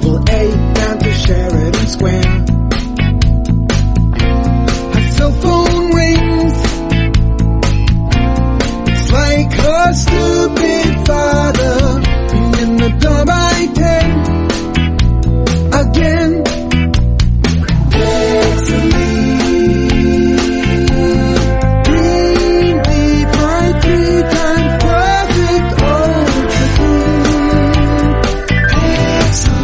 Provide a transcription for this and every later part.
Triple A down to Sheridan Square. Her cell phone rings. It's like her stupid father in the door by 10 again. Takes a lead. Green lead, my 3 times perfect ultra clean. Takes a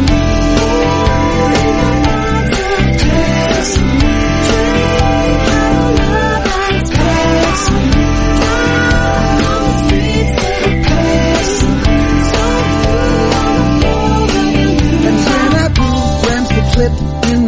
lead. Takes a lead. Takes a lead. And when I programs the clip in